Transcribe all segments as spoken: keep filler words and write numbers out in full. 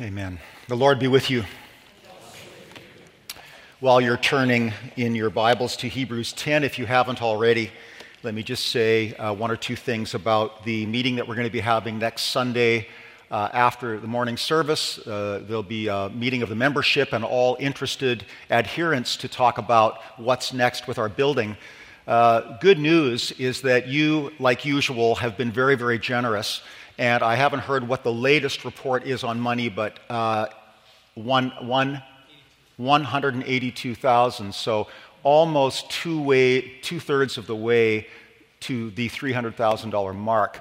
Amen. The Lord be with you. While you're turning in your Bibles to Hebrews ten, if you haven't already, let me just say uh, one or two things about the meeting that we're going to be having next Sunday uh, after the morning service. Uh, there'll be a meeting of the membership and all interested adherents to talk about what's next with our building. Uh, good news is that you, like usual, have been very, very generous. And I haven't heard what the latest report is on money, but uh, one, one, one hundred eighty-two thousand. So almost two way, two-thirds of the way to the three hundred thousand dollars mark.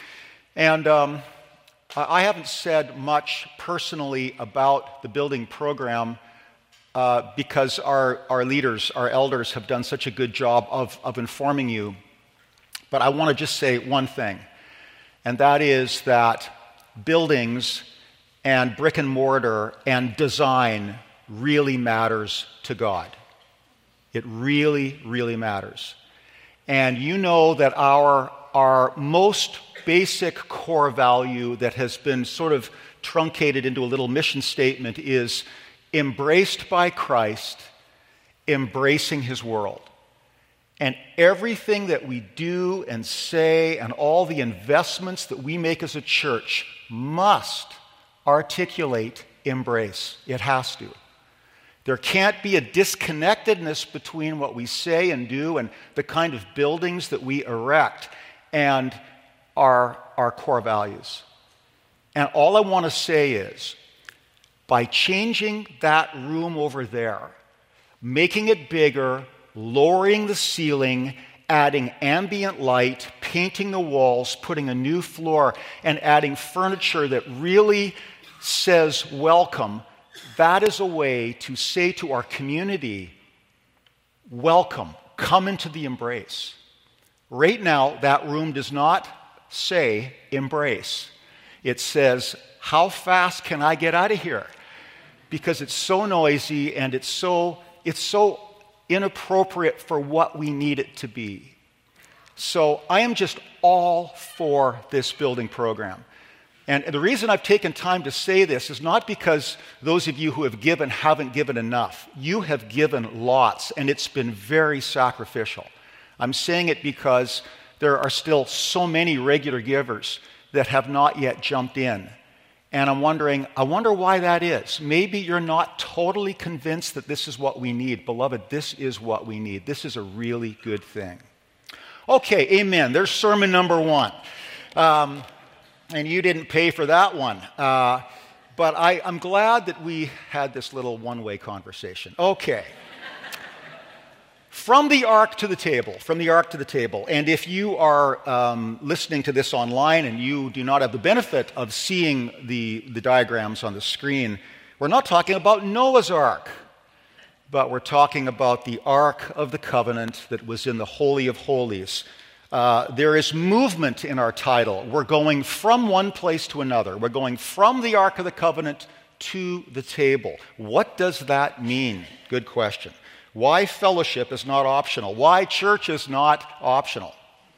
And um, I haven't said much personally about the building program uh, because our, our leaders, our elders, have done such a good job of, of informing you. But I want to just say one thing. And that is that buildings and brick and mortar and design really matters to God. It really, really matters. And you know that our, our most basic core value that has been sort of truncated into a little mission statement is embraced by Christ, embracing His world. And everything that we do and say and all the investments that we make as a church must articulate embrace. It has to. There can't be a disconnectedness between what we say and do and the kind of buildings that we erect and our, our core values. And all I want to say is, by changing that room over there, making it bigger, lowering the ceiling, adding ambient light, painting the walls, putting a new floor, and adding furniture that really says welcome, that is a way to say to our community, welcome, come into the embrace. Right now, that room does not say embrace. It says, how fast can I get out of here? Because it's so noisy and it's so, it's so inappropriate for what we need it to be. So I am just all for this building program. And the reason I've taken time to say this is not because those of you who have given haven't given enough. You have given lots, and it's been very sacrificial. I'm saying it because there are still so many regular givers that have not yet jumped in. And I'm wondering, I wonder why that is. Maybe you're not totally convinced that this is what we need. Beloved, this is what we need. This is a really good thing. Okay, amen. There's sermon number one. Um, and you didn't pay for that one. Uh, but I, I'm glad that we had this little one-way conversation. Okay. From the ark to the table, from the ark to the table. And if you are um, listening to this online and you do not have the benefit of seeing the, the diagrams on the screen, we're not talking about Noah's ark, but we're talking about the ark of the covenant that was in the Holy of Holies. Uh, there is movement in our title. We're going from one place to another. We're going from the ark of the covenant to the table. What does that mean? Good question. Why fellowship is not optional? Why church is not optional?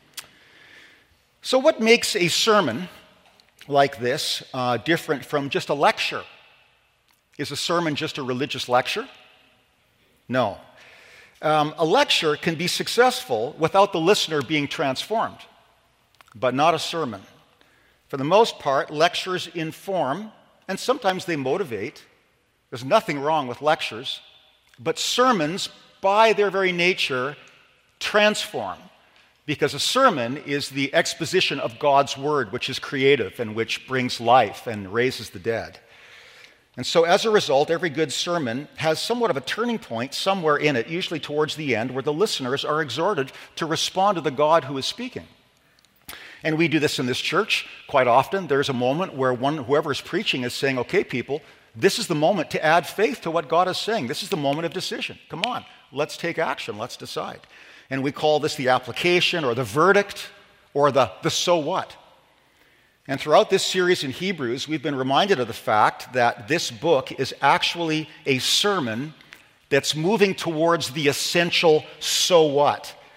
So what makes a sermon like this uh, different from just a lecture? Is a sermon just a religious lecture? No. Um, a lecture can be successful without the listener being transformed, but not a sermon. For the most part, lectures inform, and sometimes they motivate. There's nothing wrong with lectures. But sermons, by their very nature, transform, because a sermon is the exposition of God's word, which is creative and which brings life and raises the dead. And so as a result, every good sermon has somewhat of a turning point somewhere in it, usually towards the end, where the listeners are exhorted to respond to the God who is speaking. And we do this in this church quite often. There's a moment where one, whoever is preaching is saying, okay, people, this is the moment to add faith to what God is saying. This is the moment of decision. Come on, let's take action. Let's decide. And we call this the application or the verdict or the, the so what. And throughout this series in Hebrews, we've been reminded of the fact that this book is actually a sermon that's moving towards the essential so what.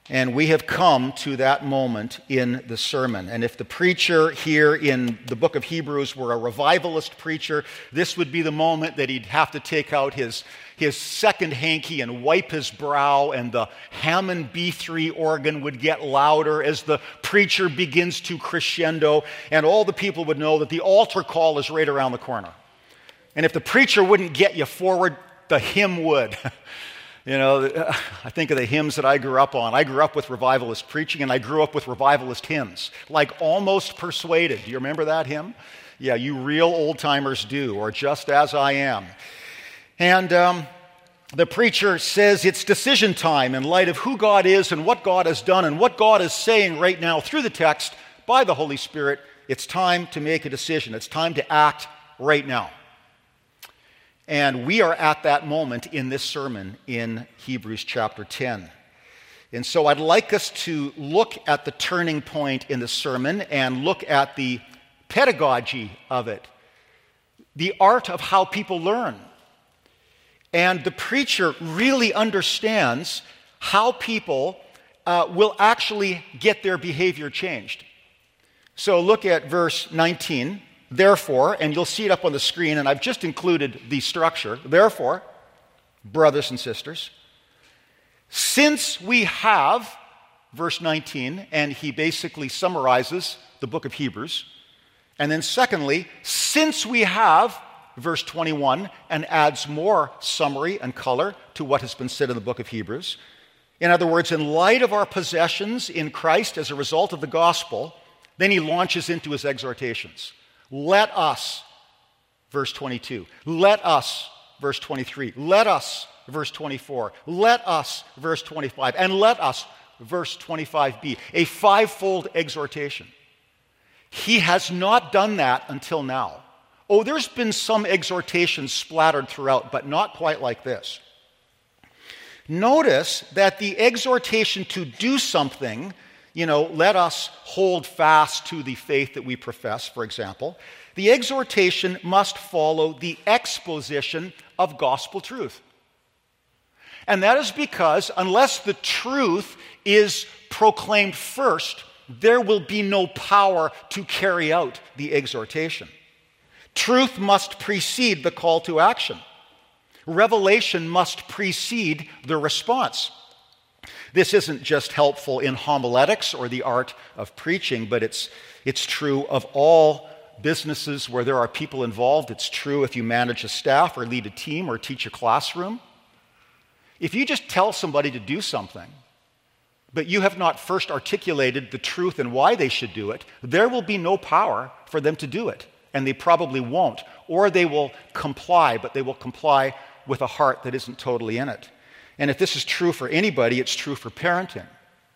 And we have come to that moment in the sermon. And if the preacher here in the book of Hebrews were a revivalist preacher, this would be the moment that he'd have to take out his, his second hanky and wipe his brow, and the Hammond B three organ would get louder as the preacher begins to crescendo, and all the people would know that the altar call is right around the corner. And if the preacher wouldn't get you forward, the hymn would. You know, I think of the hymns that I grew up on. I grew up with revivalist preaching, and I grew up with revivalist hymns, like Almost Persuaded. Do you remember that hymn? Yeah, you real old-timers do, or Just As I Am. And um, the preacher says it's decision time in light of who God is and what God has done and what God is saying right now through the text by the Holy Spirit. It's time to make a decision. It's time to act right now. And we are at that moment in this sermon in Hebrews chapter ten. And so I'd like us to look at the turning point in the sermon and look at the pedagogy of it, the art of how people learn. And the preacher really understands how people uh, will actually get their behavior changed. So look at verse nineteen. Therefore, and you'll see it up on the screen, and I've just included the structure. Therefore, brothers and sisters, since we have, verse nineteen, and he basically summarizes the book of Hebrews. And then secondly, since we have, verse twenty-one, and adds more summary and color to what has been said in the book of Hebrews. In other words, in light of our possessions in Christ as a result of the gospel, then he launches into his exhortations. Let us, verse twenty-two. Let us, verse twenty-three. Let us, verse twenty-four. Let us, verse twenty-five. And let us, verse twenty-five b. A fivefold exhortation. He has not done that until now. Oh, there's been some exhortations splattered throughout, but not quite like this. Notice that the exhortation to do something, you know, let us hold fast to the faith that we profess, for example. The exhortation must follow the exposition of gospel truth. And that is because unless the truth is proclaimed first, there will be no power to carry out the exhortation. Truth must precede the call to action. Revelation must precede the response. This isn't just helpful in homiletics or the art of preaching, but it's, it's true of all businesses where there are people involved. It's true if you manage a staff or lead a team or teach a classroom. If you just tell somebody to do something, but you have not first articulated the truth and why they should do it, there will be no power for them to do it, and they probably won't. Or they will comply, but they will comply with a heart that isn't totally in it. And if this is true for anybody, it's true for parenting.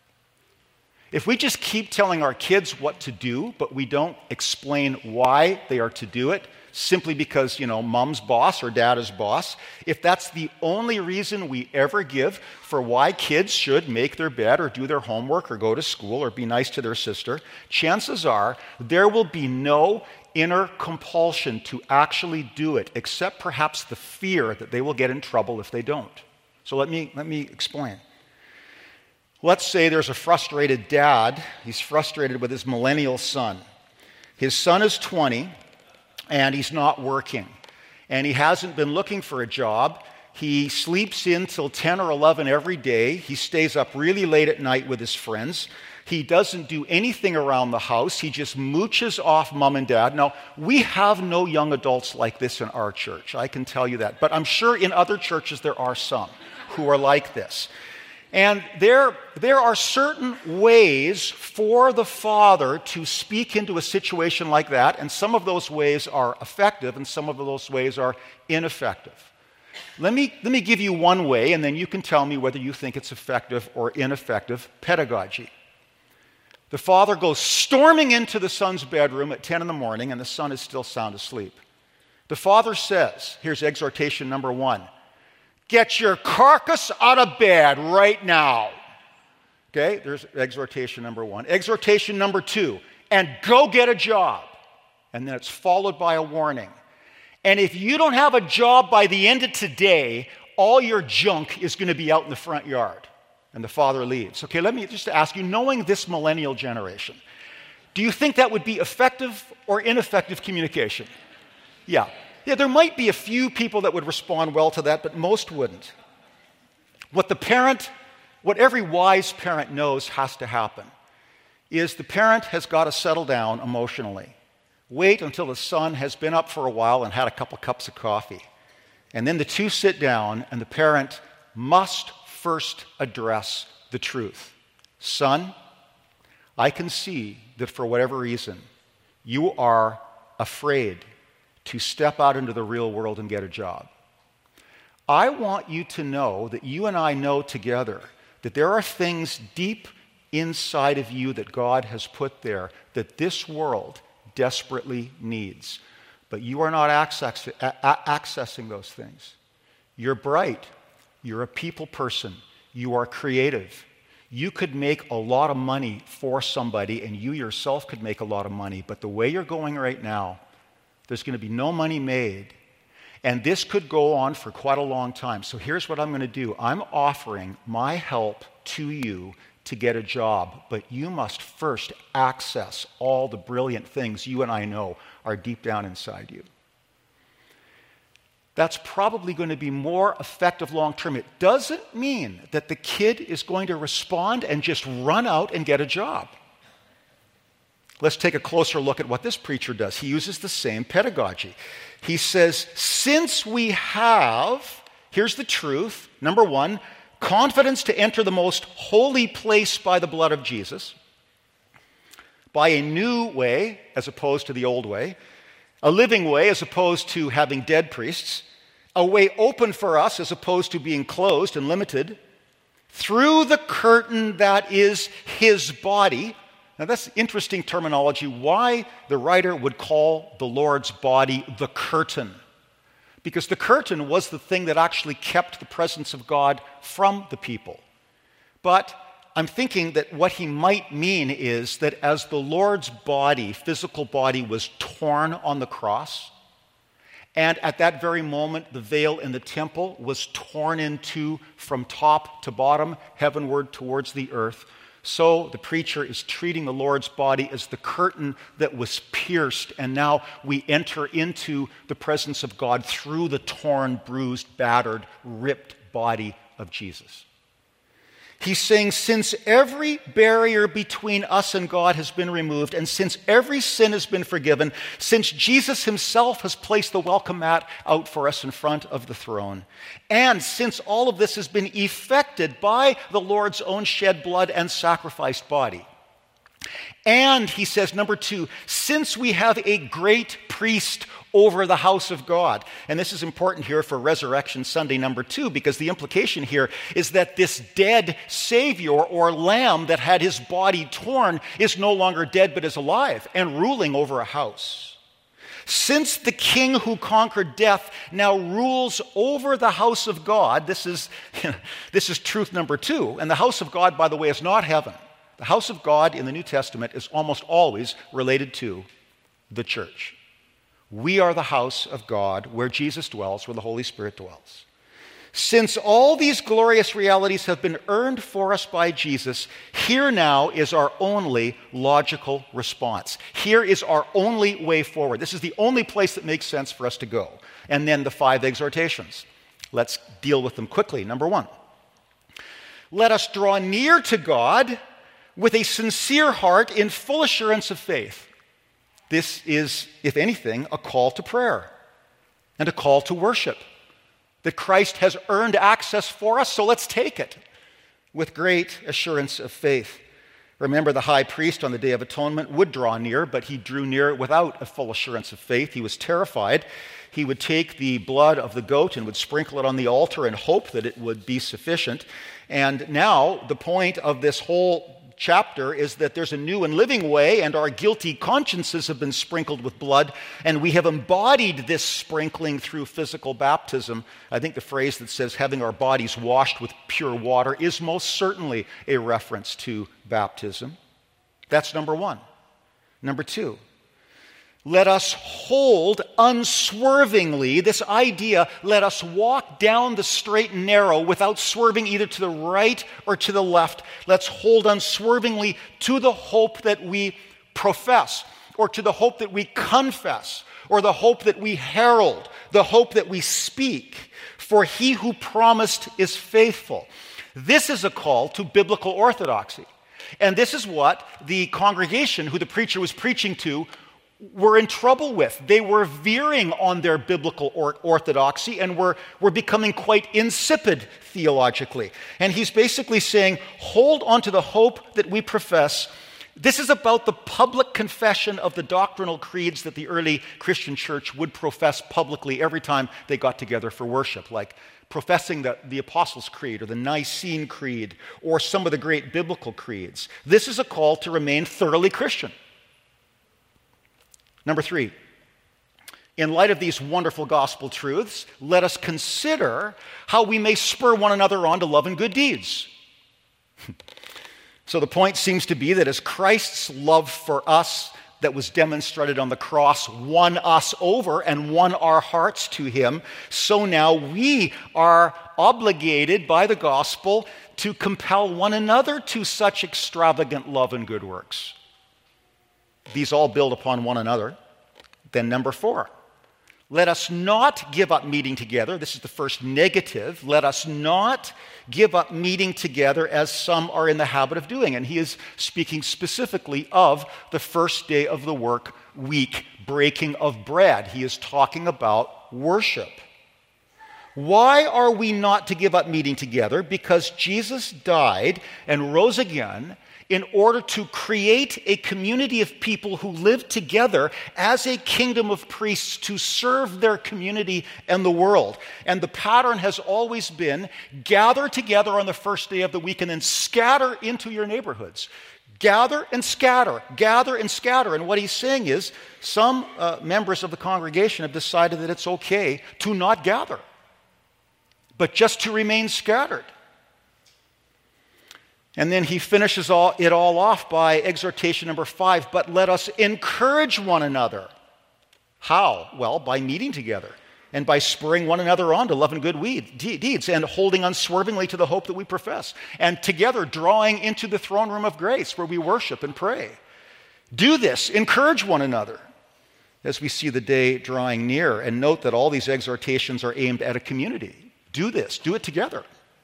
If we just keep telling our kids what to do, but we don't explain why they are to do it, simply because, you know, mom's boss or dad is boss, if that's the only reason we ever give for why kids should make their bed or do their homework or go to school or be nice to their sister, chances are there will be no inner compulsion to actually do it, except perhaps the fear that they will get in trouble if they don't. So let me, let me explain. Let's say there's a frustrated dad. He's frustrated with his millennial son. His son is twenty, and he's not working. And he hasn't been looking for a job. He sleeps in till ten or eleven every day. He stays up really late at night with his friends. He doesn't do anything around the house. He just mooches off mom and dad. Now, we have no young adults like this in our church. I can tell you that. But I'm sure in other churches there are some who are like this. And there, there are certain ways for the father to speak into a situation like that, and some of those ways are effective and some of those ways are ineffective. Let me, let me give you one way, and then you can tell me whether you think it's effective or ineffective pedagogy. The father goes storming into the son's bedroom at ten in the morning, and the son is still sound asleep. The father says, here's exhortation number one, get your carcass out of bed right now. Okay, there's exhortation number one. Exhortation number two, and go get a job. And then it's followed by a warning. And if you don't have a job by the end of today, all your junk is going to be out in the front yard. and the father leaves. Okay, let me just ask you, knowing this millennial generation, do you think that would be effective or ineffective communication? Yeah. Yeah, there might be a few people that would respond well to that, but most wouldn't. What the parent, what every wise parent knows has to happen is the parent has got to settle down emotionally. Wait until the son has been up for a while and had a couple cups of coffee. And then the two sit down, and the parent must first address the truth. Son, I can see that for whatever reason, you are afraid to step out into the real world and get a job. I want you to know that you and I know together that there are things deep inside of you that God has put there that this world desperately needs. But you are not access, a- accessing those things. You're bright. You're a people person. You are creative. You could make a lot of money for somebody, and you yourself could make a lot of money. But the way you're going right now, there's going to be no money made. And this could go on for quite a long time. So here's what I'm going to do. I'm offering my help to you to get a job, but you must first access all the brilliant things you and I know are deep down inside you. That's probably going to be more effective long term. It doesn't mean that the kid is going to respond and just run out and get a job. Let's take a closer look at what this preacher does. He uses the same pedagogy. He says, since we have, here's the truth, number one, confidence to enter the most holy place by the blood of Jesus, by a new way as opposed to the old way, a living way as opposed to having dead priests, a way open for us as opposed to being closed and limited, through the curtain that is his body. Now that's interesting terminology, why the writer would call the Lord's body the curtain. Because the curtain was the thing that actually kept the presence of God from the people. But I'm thinking that what he might mean is that as the Lord's body, physical body, was torn on the cross, and at that very moment the veil in the temple was torn in two from top to bottom, heavenward towards the earth, so the preacher is treating the Lord's body as the curtain that was pierced, and now we enter into the presence of God through the torn, bruised, battered, ripped body of Jesus. He's saying, since every barrier between us and God has been removed, and since every sin has been forgiven, since Jesus himself has placed the welcome mat out for us in front of the throne, and since all of this has been effected by the Lord's own shed blood and sacrificed body, and he says, number two, since we have a great priest over the house of God. And this is important here for Resurrection Sunday number two, because the implication here is that this dead Savior or Lamb that had his body torn is no longer dead but is alive and ruling over a house. Since the King who conquered death now rules over the house of God, this is, this is truth number two. And the house of God, by the way, is not heaven. The house of God in the New Testament is almost always related to the church. We are the house of God where Jesus dwells, where the Holy Spirit dwells. Since all these glorious realities have been earned for us by Jesus, here now is our only logical response. Here is our only way forward. This is the only place that makes sense for us to go. And then the five exhortations. Let's deal with them quickly. Number one, let us draw near to God with a sincere heart in full assurance of faith. This is, if anything, a call to prayer and a call to worship. That Christ has earned access for us, so let's take it with great assurance of faith. Remember, the high priest on the Day of Atonement would draw near, but he drew near without a full assurance of faith. He was terrified. He would take the blood of the goat and would sprinkle it on the altar and hope that it would be sufficient. And now, the point of this whole chapter is that there's a new and living way, and our guilty consciences have been sprinkled with blood, and we have embodied this sprinkling through physical baptism. I think the phrase that says having our bodies washed with pure water is most certainly a reference to baptism. That's number one. Number two, Let us hold unswervingly, this idea, let us walk down the straight and narrow without swerving either to the right or to the left. Let's hold unswervingly to the hope that we profess, or to the hope that we confess, or the hope that we herald, the hope that we speak. For he who promised is faithful. This is a call to biblical orthodoxy. And this is what the congregation who the preacher was preaching to were in trouble with. They were veering on their biblical or- orthodoxy and were, were becoming quite insipid theologically. And he's basically saying, hold on to the hope that we profess. This is about the public confession of the doctrinal creeds that the early Christian church would profess publicly every time they got together for worship, like professing the, the Apostles' Creed or the Nicene Creed or some of the great biblical creeds. This is a call to remain thoroughly Christian. Number three, in light of these wonderful gospel truths, let us consider how we may spur one another on to love and good deeds. So the point seems to be that as Christ's love for us that was demonstrated on the cross won us over and won our hearts to him, so now we are obligated by the gospel to compel one another to such extravagant love and good works. These all build upon one another. Then number four, let us not give up meeting together. This is the first negative. Let us not give up meeting together as some are in the habit of doing. And he is speaking specifically of the first day of the work week, breaking of bread. He is talking about worship. Why are we not to give up meeting together? Because Jesus died and rose again in order to create a community of people who live together as a kingdom of priests to serve their community and the world. And the pattern has always been gather together on the first day of the week and then scatter into your neighborhoods. Gather and scatter, gather and scatter. And what he's saying is some uh, members of the congregation have decided that it's okay to not gather, but just to remain scattered. And then he finishes all, it all off by exhortation number five, but let us encourage one another. How? Well, by meeting together and by spurring one another on to love and good weed, de- deeds and holding unswervingly to the hope that we profess. And together drawing into the throne room of grace where we worship and pray. Do this, encourage one another as we see the day drawing near. And note that all these exhortations are aimed at a community. Do this, do it together.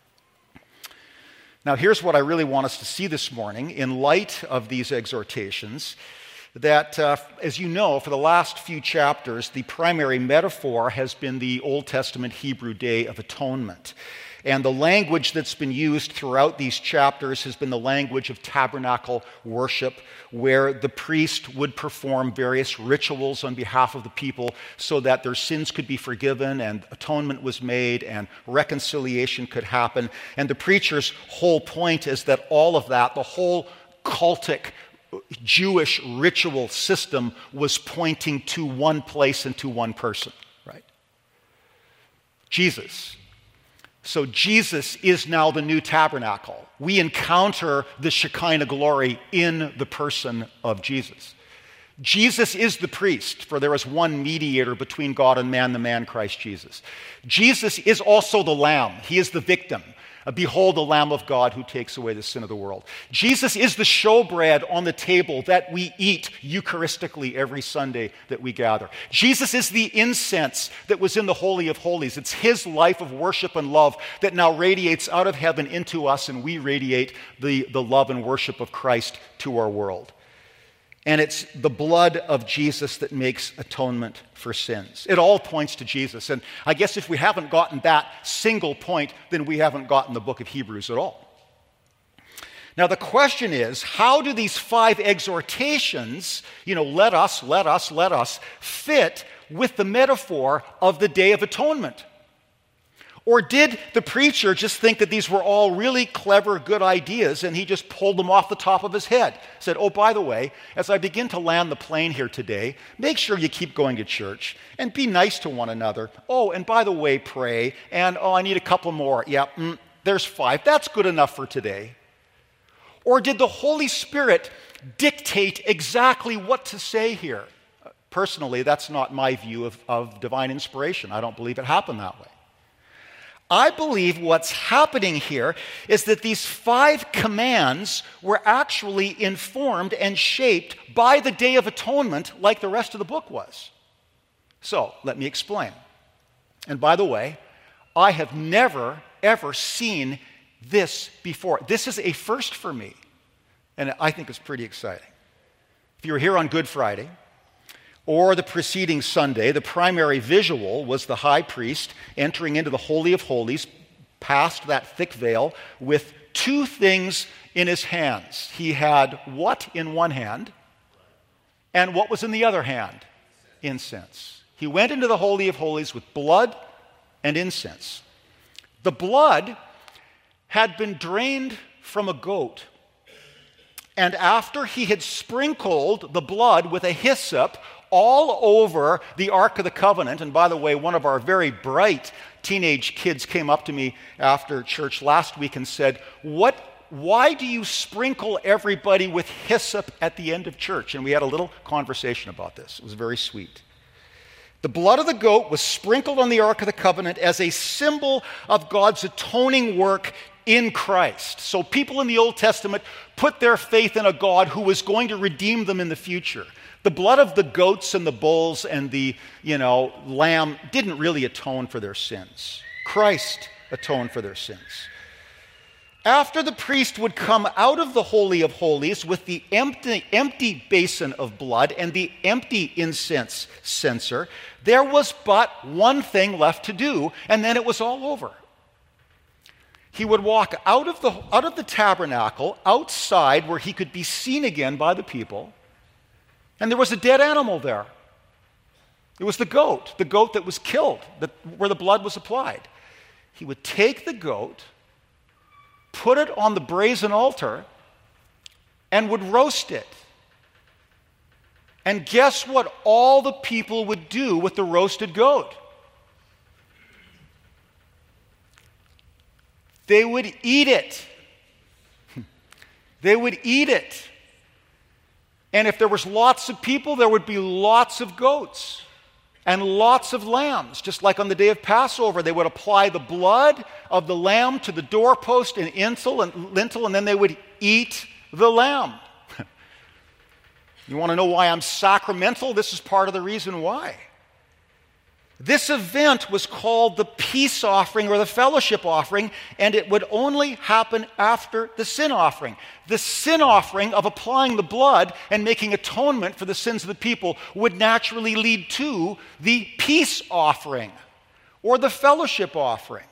Now, here's what I really want us to see this morning in light of these exhortations, that, uh, as you know, for the last few chapters, the primary metaphor has been the Old Testament Hebrew Day of Atonement. And the language that's been used throughout these chapters has been the language of tabernacle worship, where the priest would perform various rituals on behalf of the people so that their sins could be forgiven and atonement was made and reconciliation could happen. And the preacher's whole point is that all of that, the whole cultic Jewish ritual system, was pointing to one place and to one person, right? Jesus. So Jesus is now the new tabernacle. We encounter the Shekinah glory in the person of Jesus. Jesus is the priest, for there is one mediator between God and man, the man Christ Jesus. Jesus is also the Lamb. He is the victim. Behold the Lamb of God who takes away the sin of the world. Jesus is the showbread on the table that we eat Eucharistically every Sunday that we gather. Jesus is the incense that was in the Holy of Holies. It's his life of worship and love that now radiates out of heaven into us, and we radiate the, the love and worship of Christ to our world. And it's the blood of Jesus that makes atonement for sins. It all points to Jesus. And I guess if we haven't gotten that single point, then we haven't gotten the book of Hebrews at all. Now the question is, how do these five exhortations, you know, let us, let us, let us, fit with the metaphor of the Day of Atonement? Or did the preacher just think that these were all really clever, good ideas, and he just pulled them off the top of his head? Said, oh, by the way, as I begin to land the plane here today, make sure you keep going to church and be nice to one another. Oh, and by the way, pray. And, oh, I need a couple more. Yeah, mm, there's five. That's good enough for today. Or did the Holy Spirit dictate exactly what to say here? Personally, that's not my view of, of divine inspiration. I don't believe it happened that way. I believe what's happening here is that these five commands were actually informed and shaped by the Day of Atonement like the rest of the book was. So, let me explain. And by the way, I have never, ever seen this before. This is a first for me, and I think it's pretty exciting. If you were here on Good Friday, or the preceding Sunday, the primary visual was the high priest entering into the Holy of Holies, past that thick veil, with two things in his hands. He had what in one hand, and what was in the other hand? Incense. He went into the Holy of Holies with blood and incense. The blood had been drained from a goat, and after he had sprinkled the blood with a hyssop all over the Ark of the Covenant, and by the way, one of our very bright teenage kids came up to me after church last week and said, "What? Why do you sprinkle everybody with hyssop at the end of church?" And we had a little conversation about this. It was very sweet. The blood of the goat was sprinkled on the Ark of the Covenant as a symbol of God's atoning work in Christ. So people in the Old Testament put their faith in a God who was going to redeem them in the future. The blood of the goats and the bulls and the, you know, lamb didn't really atone for their sins. Christ atoned for their sins. After the priest would come out of the Holy of Holies with the empty, empty basin of blood and the empty incense censer, there was but one thing left to do, and then it was all over. He would walk out of the, out of the tabernacle, outside where he could be seen again by the people, and there was a dead animal there. It was the goat, the goat that was killed, that, where the blood was applied. He would take the goat, put it on the brazen altar, and would roast it. And guess what all the people would do with the roasted goat? They would eat it. They would eat it. And if there was lots of people, there would be lots of goats and lots of lambs. Just like on the day of Passover, they would apply the blood of the lamb to the doorpost and lintel, and lintel, and then they would eat the lamb. You want to know why I'm sacramental? This is part of the reason why. This event was called the peace offering or the fellowship offering, and it would only happen after the sin offering. The sin offering of applying the blood and making atonement for the sins of the people would naturally lead to the peace offering or the fellowship offering.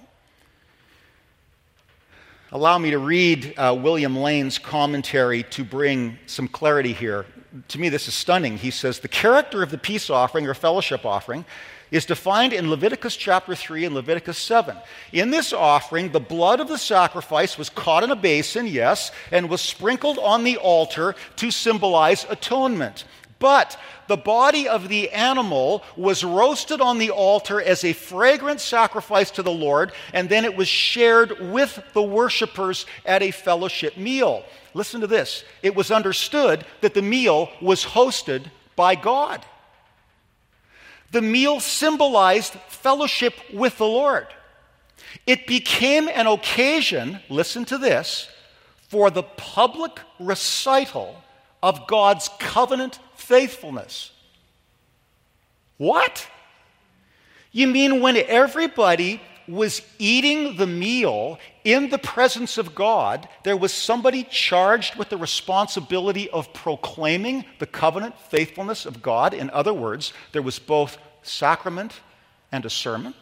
Allow me to read uh, William Lane's commentary to bring some clarity here. To me, this is stunning. He says, the character of the peace offering or fellowship offering is defined in Leviticus chapter three and Leviticus seven. In this offering, the blood of the sacrifice was caught in a basin, yes, and was sprinkled on the altar to symbolize atonement. But the body of the animal was roasted on the altar as a fragrant sacrifice to the Lord, and then it was shared with the worshipers at a fellowship meal. Listen to this. It was understood that the meal was hosted by God. The meal symbolized fellowship with the Lord. It became an occasion, listen to this, for the public recital of God's covenant faithfulness. What? You mean when everybody was eating the meal in the presence of God, there was somebody charged with the responsibility of proclaiming the covenant faithfulness of God? In other words, there was both sacrament and a sermon.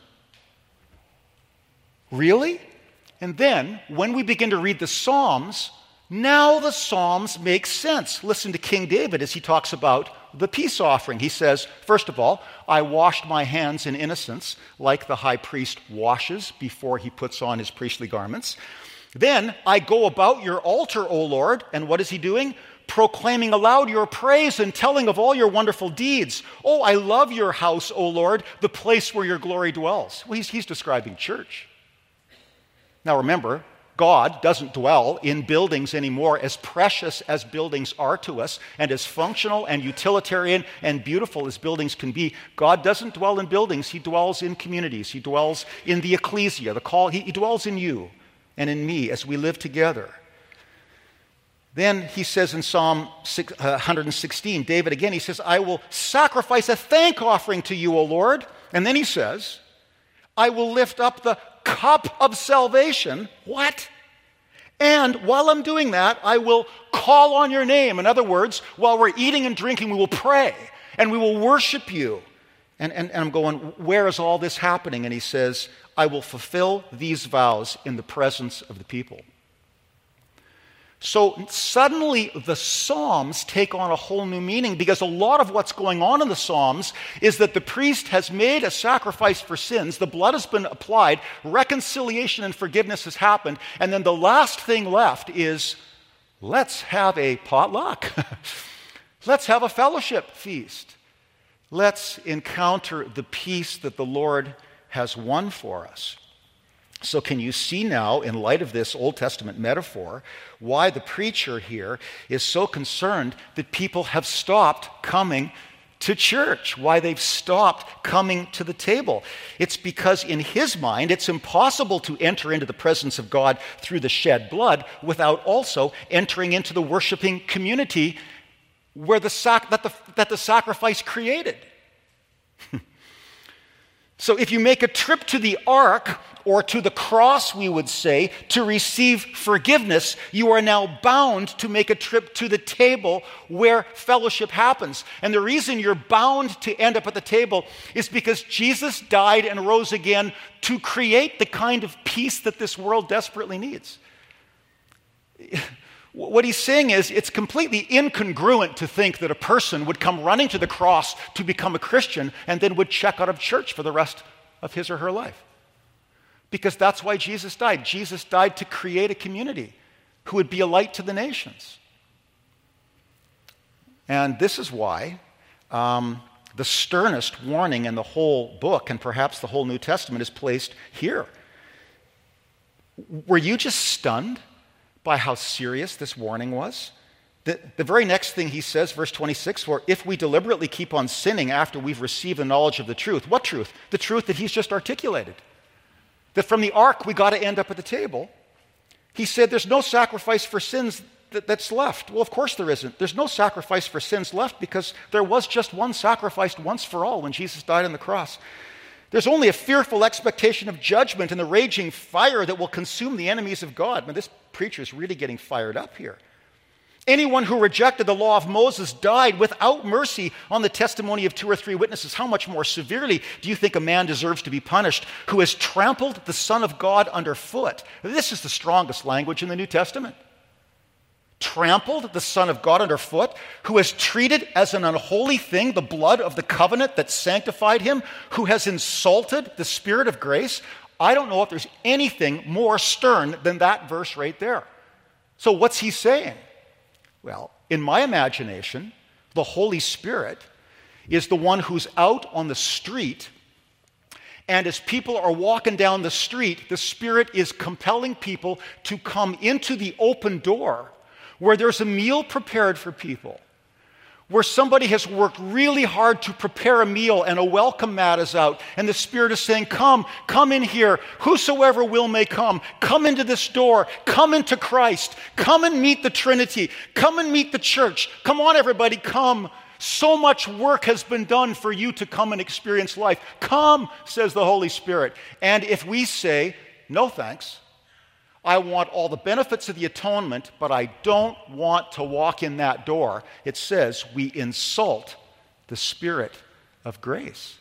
Really? And then, when we begin to read the Psalms, now the Psalms make sense. Listen to King David as he talks about the peace offering. He says, first of all, I washed my hands in innocence, like the high priest washes before he puts on his priestly garments. Then I go about your altar, O Lord, and what is he doing? Proclaiming aloud your praise and telling of all your wonderful deeds. Oh, I love your house, O Lord, the place where your glory dwells. Well, he's, he's describing church. Now remember, God doesn't dwell in buildings anymore, as precious as buildings are to us, and as functional and utilitarian and beautiful as buildings can be. God doesn't dwell in buildings. He dwells in communities. He dwells in the ecclesia, the call. He, he dwells in you and in me as we live together. Then he says in Psalm one sixteen, David again, he says, I will sacrifice a thank offering to you, O Lord. And then he says, I will lift up the cup of salvation. What? And while I'm doing that, I will call on your name. In other words, while we're eating and drinking, we will pray and we will worship you. And, and, and I'm going, where is all this happening? And he says, I will fulfill these vows in the presence of the people. So suddenly the Psalms take on a whole new meaning, because a lot of what's going on in the Psalms is that the priest has made a sacrifice for sins, the blood has been applied, reconciliation and forgiveness has happened, and then the last thing left is, let's have a potluck. Let's have a fellowship feast. Let's encounter the peace that the Lord has won for us. So can you see now, in light of this Old Testament metaphor, why the preacher here is so concerned that people have stopped coming to church, why they've stopped coming to the table? It's because in his mind, it's impossible to enter into the presence of God through the shed blood without also entering into the worshiping community where the sac- that, the, that the sacrifice created. So if you make a trip to the ark, or to the cross, we would say, to receive forgiveness, you are now bound to make a trip to the table where fellowship happens. And the reason you're bound to end up at the table is because Jesus died and rose again to create the kind of peace that this world desperately needs. What he's saying is, it's completely incongruent to think that a person would come running to the cross to become a Christian and then would check out of church for the rest of his or her life. Because that's why Jesus died. Jesus died to create a community who would be a light to the nations. And this is why um, the sternest warning in the whole book, and perhaps the whole New Testament, is placed here. Were you just stunned by how serious this warning was? The, the very next thing he says, verse twenty-six, for if we deliberately keep on sinning after we've received the knowledge of the truth. What truth? The truth that he's just articulated. That from the ark we got to end up at the table. He said there's no sacrifice for sins that, that's left. Well, of course there isn't. There's no sacrifice for sins left because there was just one sacrificed once for all when Jesus died on the cross. There's only a fearful expectation of judgment and the raging fire that will consume the enemies of God. Man, this preacher is really getting fired up here. Anyone who rejected the law of Moses died without mercy on the testimony of two or three witnesses. How much more severely do you think a man deserves to be punished who has trampled the Son of God underfoot? This is the strongest language in the New Testament. Trampled the Son of God underfoot, who has treated as an unholy thing the blood of the covenant that sanctified him, who has insulted the Spirit of grace. I don't know if there's anything more stern than that verse right there. So what's he saying? Well, in my imagination, the Holy Spirit is the one who's out on the street, and as people are walking down the street, the Spirit is compelling people to come into the open door where there's a meal prepared for people, where somebody has worked really hard to prepare a meal and a welcome mat is out, and the Spirit is saying, come, come in here, whosoever will may come, come into this door, come into Christ, come and meet the Trinity, come and meet the church, come on everybody, come. So much work has been done for you to come and experience life. Come, says the Holy Spirit. And if we say, no thanks, I want all the benefits of the atonement, but I don't want to walk in that door, it says we insult the Spirit of grace.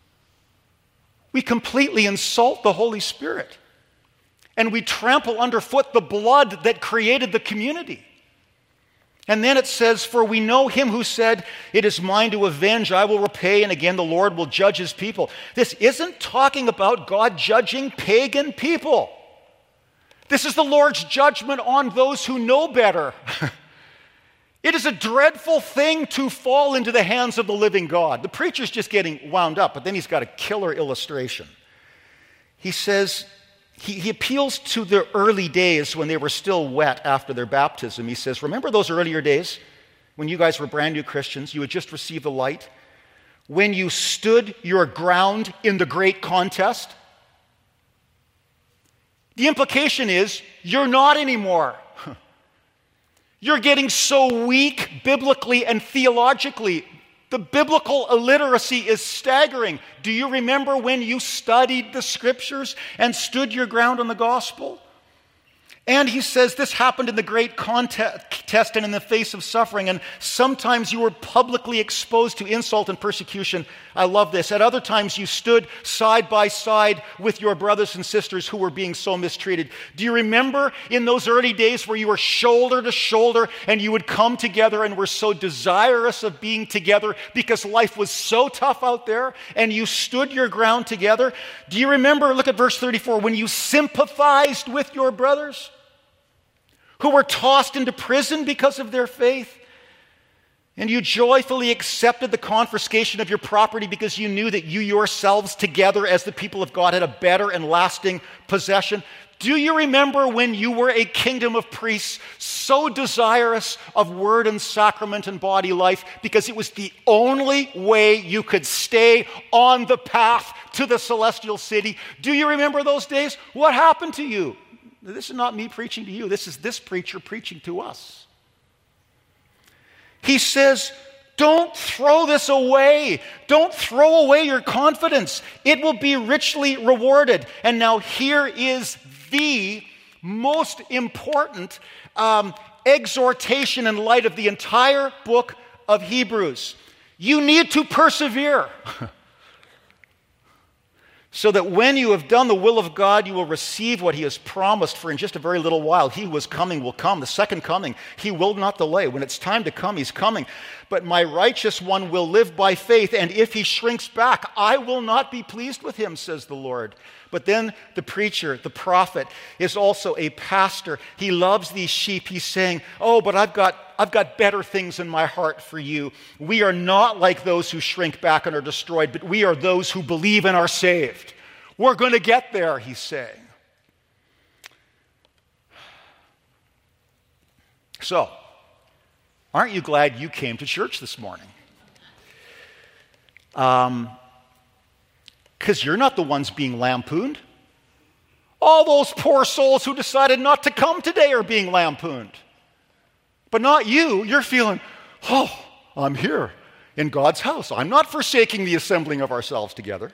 We completely insult the Holy Spirit. And we trample underfoot the blood that created the community. And then it says, for we know him who said, it is mine to avenge, I will repay, and again the Lord will judge his people. This isn't talking about God judging pagan people. This is the Lord's judgment on those who know better. It is a dreadful thing to fall into the hands of the living God. The preacher's just getting wound up, but then he's got a killer illustration. He says, he, he appeals to the early days when they were still wet after their baptism. He says, remember those earlier days when you guys were brand new Christians? You had just received the light. When you stood your ground in the great contest? The implication is you're not anymore. You're getting so weak biblically and theologically. The biblical illiteracy is staggering. Do you remember when you studied the scriptures and stood your ground on the gospel? And he says this happened in the great contest and in the face of suffering, and sometimes you were publicly exposed to insult and persecution. I love this. At other times you stood side by side with your brothers and sisters who were being so mistreated. Do you remember in those early days where you were shoulder to shoulder and you would come together and were so desirous of being together because life was so tough out there and you stood your ground together? Do you remember, look at verse thirty-four, when you sympathized with your brothers who were tossed into prison because of their faith, and you joyfully accepted the confiscation of your property because you knew that you yourselves together as the people of God had a better and lasting possession? Do you remember when you were a kingdom of priests so desirous of word and sacrament and body life because it was the only way you could stay on the path to the celestial city? Do you remember those days? What happened to you? This is not me preaching to you. This is this preacher preaching to us. He says, don't throw this away. Don't throw away your confidence. It will be richly rewarded. And now here is the most important um, exhortation in light of the entire book of Hebrews. You need to persevere. So that when you have done the will of God, you will receive what he has promised, for in just a very little while, he who is coming will come. The second coming, he will not delay. When it's time to come, he's coming. But my righteous one will live by faith, and if he shrinks back, I will not be pleased with him, says the Lord. But then the preacher, the prophet, is also a pastor. He loves these sheep. He's saying, oh, but I've got, I've got better things in my heart for you. We are not like those who shrink back and are destroyed, but we are those who believe and are saved. We're going to get there, he's saying. So, aren't you glad you came to church this morning? Um... Because you're not the ones being lampooned. All those poor souls who decided not to come today are being lampooned. But not you. You're feeling, oh, I'm here in God's house. I'm not forsaking the assembling of ourselves together.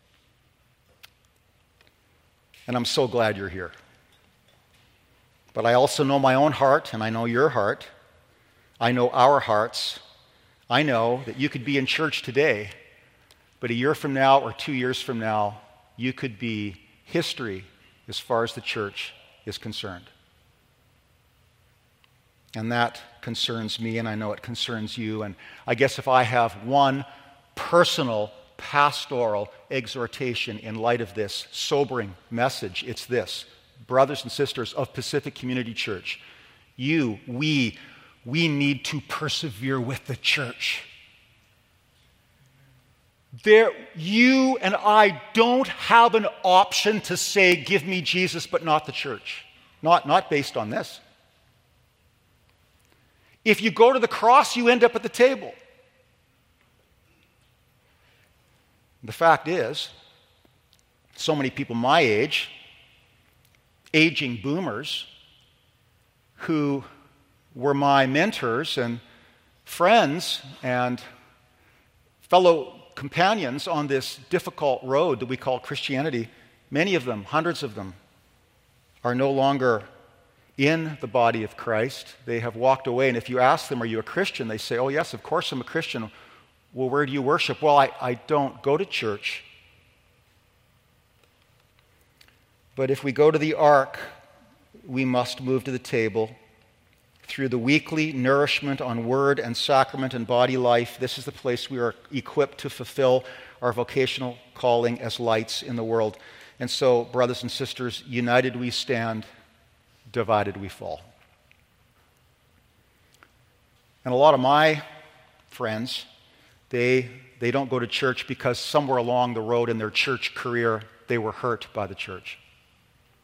And I'm so glad you're here. But I also know my own heart, and I know your heart. I know our hearts. I know that you could be in church today, but a year from now or two years from now, you could be history as far as the church is concerned. And that concerns me, and I know it concerns you. And I guess if I have one personal pastoral exhortation in light of this sobering message, it's this. Brothers and sisters of Pacific Community Church, you, we, we need to persevere with the church. There, you and I don't have an option to say, give me Jesus, but not the church. Not, not based on this. If you go to the cross, you end up at the table. The fact is, so many people my age, aging boomers, who were my mentors and friends and fellow companions on this difficult road that we call Christianity, many of them, hundreds of them, are no longer in the body of Christ. They have walked away, and if you ask them, are you a Christian? They say, oh yes, of course I'm a Christian. Well, where do you worship? Well, I, I don't go to church. But if we go to the ark, we must move to the table. Through the weekly nourishment on word and sacrament and body life, this is the place we are equipped to fulfill our vocational calling as lights in the world. And so, brothers and sisters, united we stand, divided we fall. And a lot of my friends, they, they don't go to church because somewhere along the road in their church career, they were hurt by the church.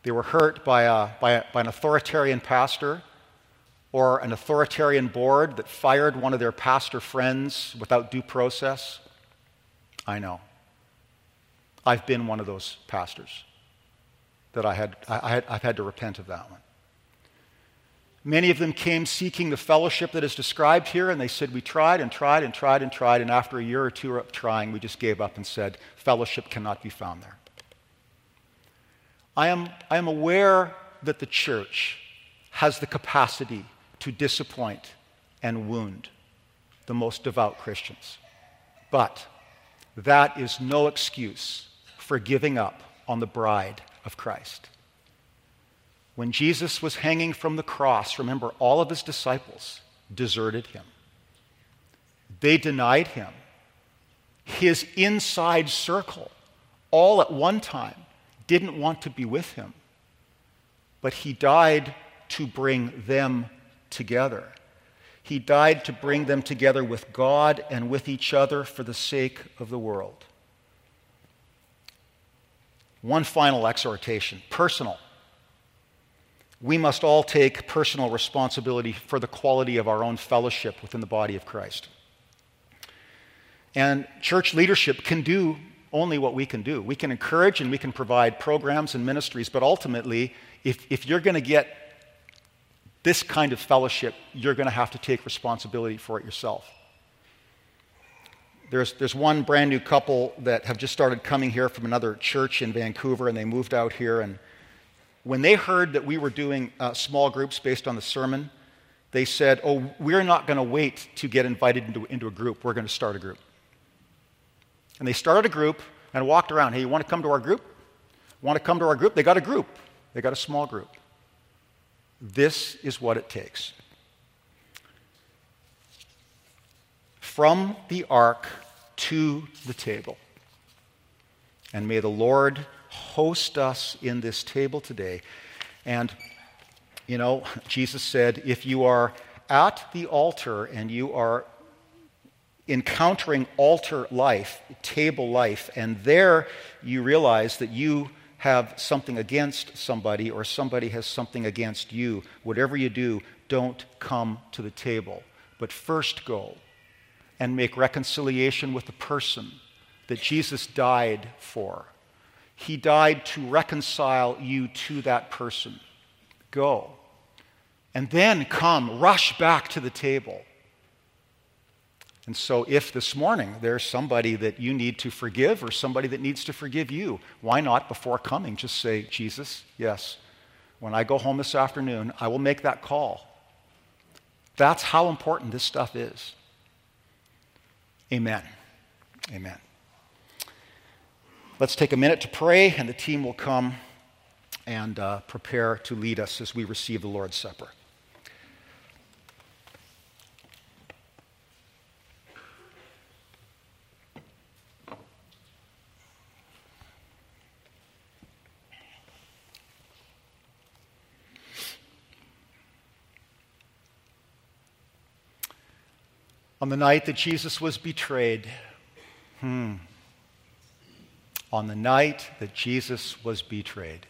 They were hurt by, a, by, a, by an authoritarian pastor or an authoritarian board that fired one of their pastor friends without due process. I know. I've been one of those pastors that I had, I had, I've had to repent of that one. Many of them came seeking the fellowship that is described here, and they said, we tried and tried and tried and tried, and after a year or two of trying, we just gave up and said, fellowship cannot be found there. I am, I am aware that the church has the capacity to disappoint and wound the most devout Christians. But that is no excuse for giving up on the bride of Christ. When Jesus was hanging from the cross, remember, all of his disciples deserted him. They denied him. His inside circle, all at one time, didn't want to be with him. But he died to bring them together. He died to bring them together with God and with each other for the sake of the world. One final exhortation, personal. We must all take personal responsibility for the quality of our own fellowship within the body of Christ. And church leadership can do only what we can do. We can encourage and we can provide programs and ministries, but ultimately, if, if you're going to get this kind of fellowship, you're going to have to take responsibility for it yourself. There's, there's one brand new couple that have just started coming here from another church in Vancouver, and they moved out here, and when they heard that we were doing uh, small groups based on the sermon, they said, oh, we're not going to wait to get invited into, into a group. We're going to start a group. And they started a group and walked around. Hey, you want to come to our group? Want to come to our group? They got a group. They got a small group. This is what it takes. From the ark to the table. And may the Lord host us in this table today. And, you know, Jesus said, if you are at the altar and you are encountering altar life, table life, and there you realize that you have something against somebody or somebody has something against you, whatever you do, don't come to the table. But first go and make reconciliation with the person that Jesus died for. He died to reconcile you to that person. Go. And then come, rush back to the table. And so if this morning there's somebody that you need to forgive or somebody that needs to forgive you, why not, before coming, just say, Jesus, yes, when I go home this afternoon, I will make that call. That's how important this stuff is. Amen. Amen. Let's take a minute to pray, and the team will come and uh, prepare to lead us as we receive the Lord's Supper. On the night that Jesus was betrayed, hmm, on the night that Jesus was betrayed,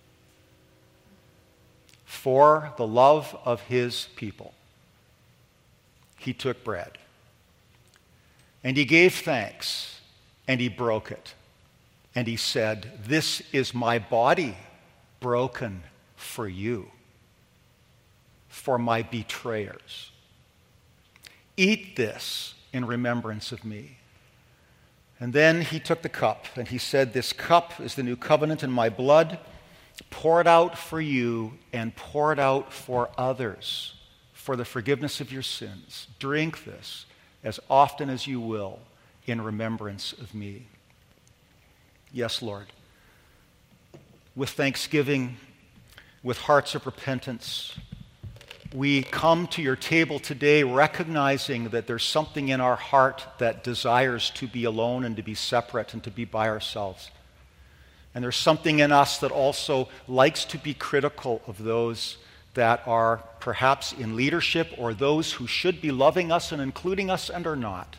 for the love of his people, he took bread, and he gave thanks, and he broke it, and he said, "This is my body broken for you, for my betrayers. Eat this in remembrance of me." And then he took the cup, and he said, "This cup is the new covenant in my blood, poured out for you and poured out for others for the forgiveness of your sins. Drink this as often as you will in remembrance of me." Yes, Lord. With thanksgiving, with hearts of repentance, we come to your table today recognizing that there's something in our heart that desires to be alone and to be separate and to be by ourselves. And there's something in us that also likes to be critical of those that are perhaps in leadership or those who should be loving us and including us and are not.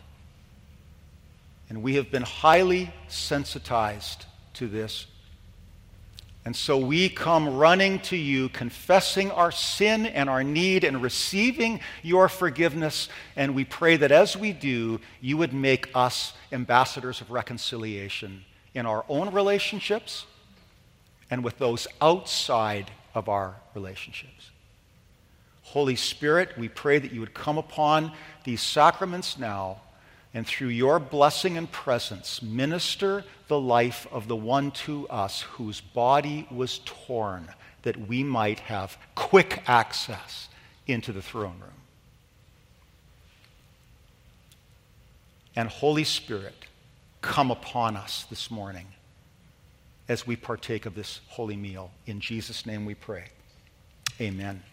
And we have been highly sensitized to this. And so we come running to you, confessing our sin and our need and receiving your forgiveness. And we pray that as we do, you would make us ambassadors of reconciliation in our own relationships and with those outside of our relationships. Holy Spirit, we pray that you would come upon these sacraments now, and through your blessing and presence, minister the life of the one to us whose body was torn, that we might have quick access into the throne room. And Holy Spirit, come upon us this morning as we partake of this holy meal. In Jesus' name we pray. Amen.